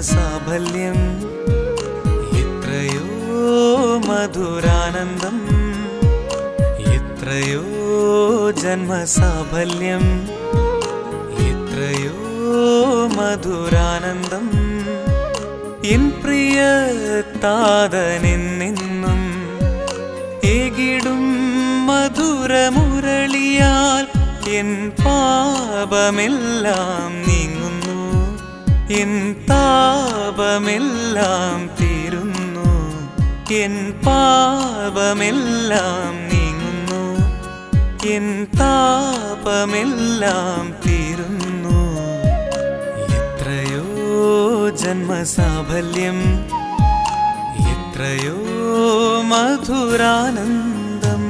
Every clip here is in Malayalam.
ജന്മസാഫല്യം എത്രയോ മധുരാനന്ദം എത്രയോ ജന്മസാഫല്യം എത്രയോ മധുരാനന്ദം എൻ പ്രിയ താതനെന്നും ഏകിടും മധുരമുരളിയാൽ എൻ പാപമെല്ലാം നീങ്ങുന്നു എൻ താപമെല്ലാം തീരുന്നു എൻ പാപമെല്ലാം നീങ്ങുന്നു എൻ താപമെല്ലാം തീരുന്നു എത്രയോ ജന്മസാഫല്യം എത്രയോ മധുരാനന്ദം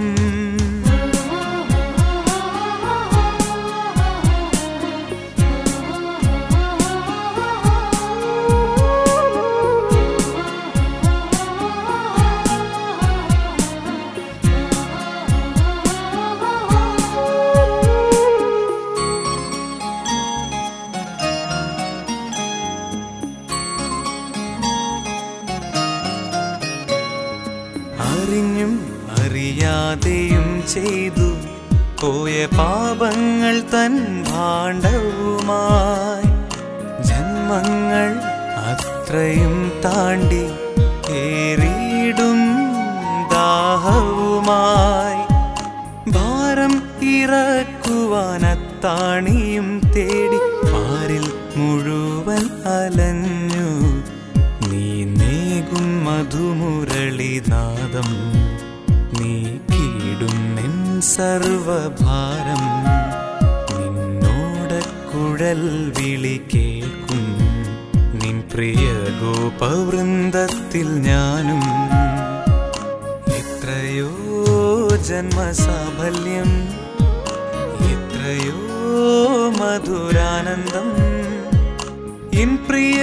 അറിഞ്ഞും അറിയാതെയും ചെയ്തു പോയ പാപങ്ങൾ തൻ ഭാണ്ഡവുമായി ജന്മങ്ങൾ അത്രയും താണ്ടി ഏറിയിടും ദാഹവുമായി ഭാരം ഇറക്കുവാനത്താണിയും തേടി പാരിൽ മുഴുവൻ അലഞ്ഞു നീ നേകും മധുമുരളിനാദം നീക്കിയിടും നിൻ സർവഭാരം നിന്നോട് കുഴൽ വിളി കേൾക്കും നിൻ പ്രിയ ഗോപവൃന്ദത്തിൽ ഞാനും എത്രയോ ജന്മസാഫല്യം എത്രയോ മധുരാനന്ദം എൻ പ്രിയ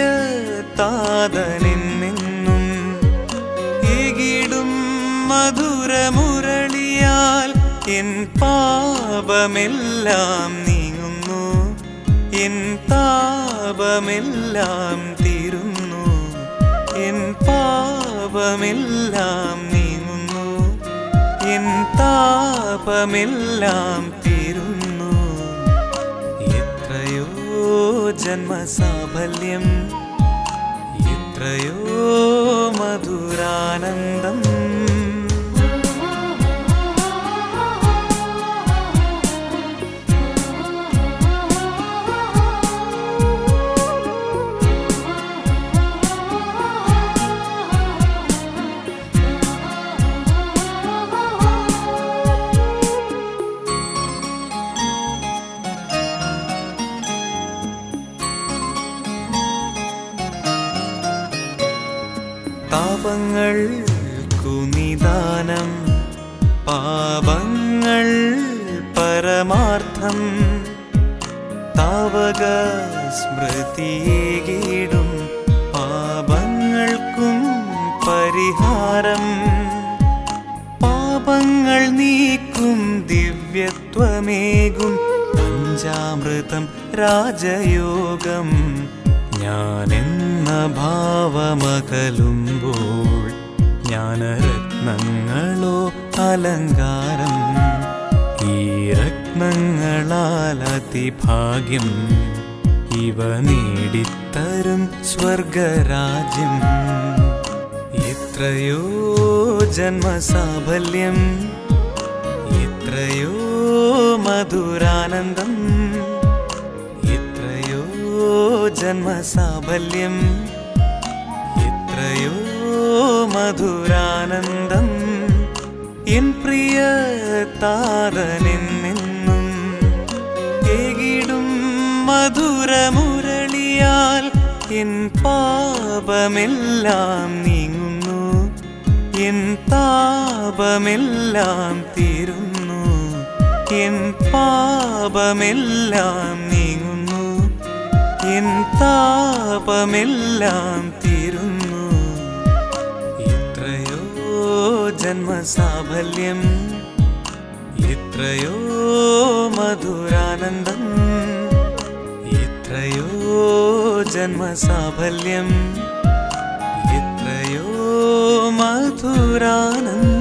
താതനെന്നും ഏകിടും മധുരമുരളിയാൽ എൻ പാപമെല്ലാം നീങ്ങുന്നു എൻ താപമെല്ലാം തീരുന്നു എൻ പാപമെല്ലാം നീങ്ങുന്നു എൻ താപമെല്ലാം തീരുന്നു എത്രയോ ജന്മസാഫല്യം എത്രയോ മധുരാനന്ദം പാപങ്ങൾക്കു നിദാനം പാപങ്ങൾ പരമാർത്ഥം താവക സ്മൃതിയേകിടും പാപങ്ങൾക്കും പരിഹാരം പാപങ്ങൾ നീക്കും ദിവ്യത്വമേകും പഞ്ചാമൃതം രാജയോഗം ഞാനെന്ന ഭാവമകലുമ്പോൾ ജ്ഞാനരത്നങ്ങളോ അലങ്കാരം ഈ രത്നങ്ങളാൽ അതിഭാഗ്യം ഇവ നേടിത്തരും സ്വർഗരാജ്യം എത്രയോ ജന്മസാഫല്യം എത്രയോ മധുരാനന്ദം എത്രയോ ജന്മസാഫല്യം എത്രയോ മധുരാനന്ദം എൻ പ്രിയ താതനെന്നും ഏകിടും മധുരമുരളിയാൽ എൻ പാപമെല്ലാം നീങ്ങുന്നു എൻ താപമെല്ലാം തീരുന്നു എൻ പാപമെല്ലാം നീങ്ങുന്നു എൻ താപമെല്ലാം തീരുന്നു എത്രയോ ജന്മസാഫല്യം എത്രയോ മധുരാനന്ദം എത്ര എത്രയോ ജന്മസാഫല്യം, എത്രയോ മധുരാനന്ദം.